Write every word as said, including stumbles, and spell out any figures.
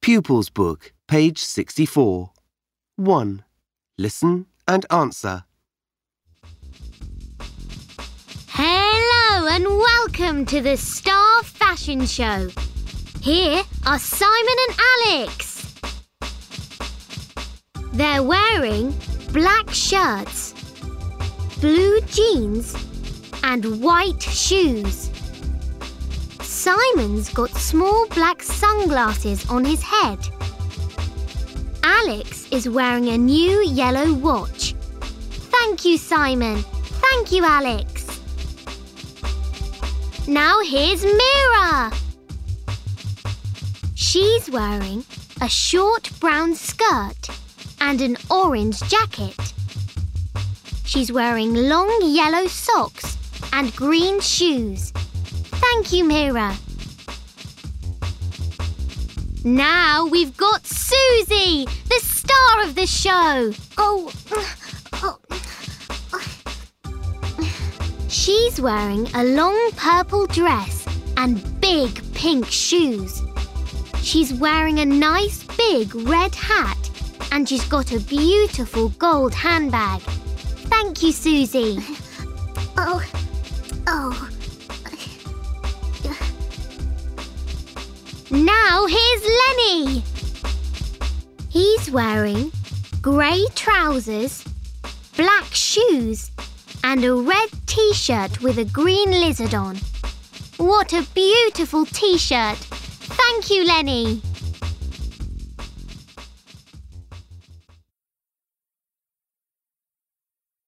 Pupils Book, page sixty-four. one. Listen and answer. Hello and welcome to the Star Fashion Show. Here are Simon and Alex. They're wearing black shirts, blue jeans and white shoes. Simon's got small black sunglasses on his head. Alex is wearing a new yellow watch. Thank you, Simon. Thank you, Alex. Now here's Mira. She's wearing a short brown skirt and an orange jacket. She's wearing long yellow socks and green shoes. Thank you, Mira. Now we've got Susie, the star of the show. Oh, oh. She's wearing a long purple dress and big pink shoes. She's wearing a nice big red hat and she's got a beautiful gold handbag. Thank you, Susie. Oh, oh. Now here's Lenny. He's wearing grey trousers, black shoes and a red t-shirt with a green lizard on. What a beautiful t-shirt. Thank you, Lenny.